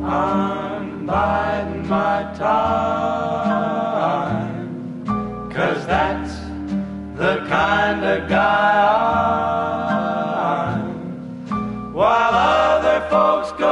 I'm biding my time, 'cause that's the kind of guy I'm, while other folks